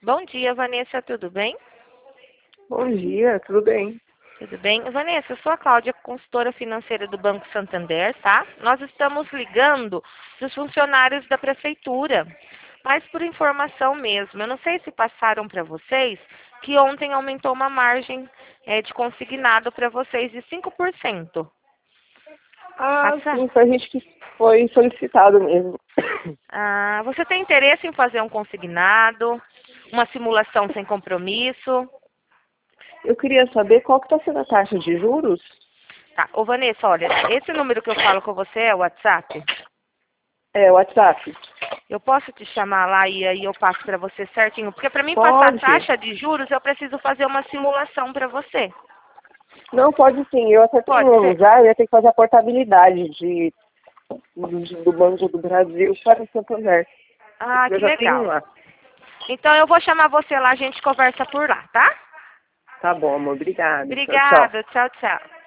Bom dia, Vanessa, tudo bem? Bom dia, tudo bem? Tudo bem? Vanessa, eu sou a Cláudia, consultora financeira do Banco Santander, tá? Nós estamos ligando dos funcionários da prefeitura, mas por informação mesmo. Eu não sei se passaram para vocês que ontem aumentou uma margem de consignado para vocês de 5%. Passa? Sim, foi a gente que foi solicitado mesmo. Você tem interesse em fazer um consignado, uma simulação sem compromisso? Eu queria saber qual que está sendo a taxa de juros? Tá. Ô, Vanessa, olha, esse número que eu falo com você é o WhatsApp? É, o WhatsApp. Eu posso te chamar lá e aí eu passo para você certinho? Porque para mim passar a Pode. taxa de juros, eu preciso fazer uma simulação para você. Não, pode sim. Eu até Pode tenho um ser? já, eu ia ter que fazer a portabilidade do Banco do Brasil para o Santander. Ah, Eu que já tenho legal. lá. Então eu vou chamar você lá, a gente conversa por lá, tá? Tá bom, amor. Obrigada. Tchau, tchau. Obrigada, tchau, tchau.